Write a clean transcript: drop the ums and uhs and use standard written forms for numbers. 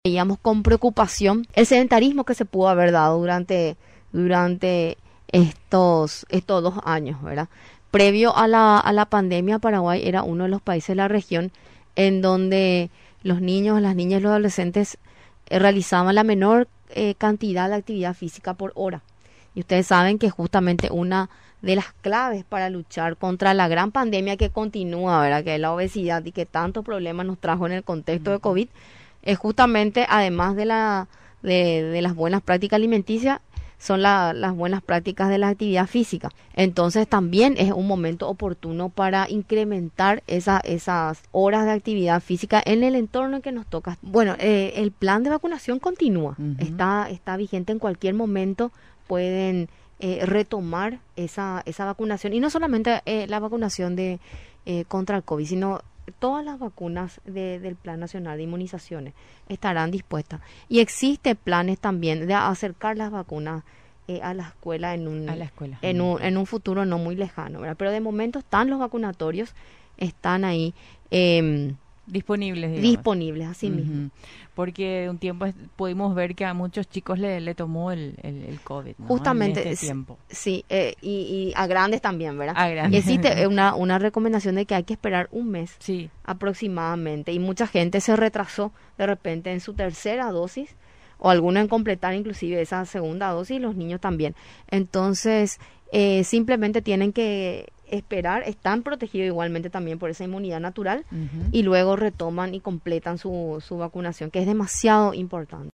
Veíamos con preocupación el sedentarismo que se pudo haber dado durante estos 2 años, ¿verdad? Previo a la pandemia, Paraguay era uno de los países de la región en donde los niños, las niñas y los adolescentes realizaban la menor cantidad de actividad física por hora. Y ustedes saben que justamente una de las claves para luchar contra la gran pandemia que continúa, ¿verdad? Que es la obesidad y que tantos problemas nos trajo en el contexto de COVID, es justamente, además de las buenas prácticas alimenticias, son las buenas prácticas de la actividad física. Entonces también es un momento oportuno para incrementar esas horas de actividad física en el entorno en que nos toca. Bueno, el plan de vacunación continúa, está vigente en cualquier momento, pueden retomar esa vacunación. Y no solamente la vacunación contra el COVID, sino todas las vacunas del Plan Nacional de Inmunizaciones estarán dispuestas. Y existe planes también de acercar las vacunas a la escuela en un futuro no muy lejano, ¿verdad? Pero de momento están los vacunatorios, están ahí disponibles, digamos. Disponibles, así mismo. Porque un tiempo pudimos ver que a muchos chicos le tomó el COVID, ¿no? Justamente, en este tiempo. Sí, y a grandes también, ¿verdad? A grandes. Y existe una recomendación de que hay que esperar un mes Sí. aproximadamente, y mucha gente se retrasó de repente en su tercera dosis, o algunos en completar inclusive esa segunda dosis, los niños también. Entonces, simplemente tienen que esperar, están protegidos igualmente también por esa inmunidad natural, y luego retoman y completan su vacunación, que es demasiado importante.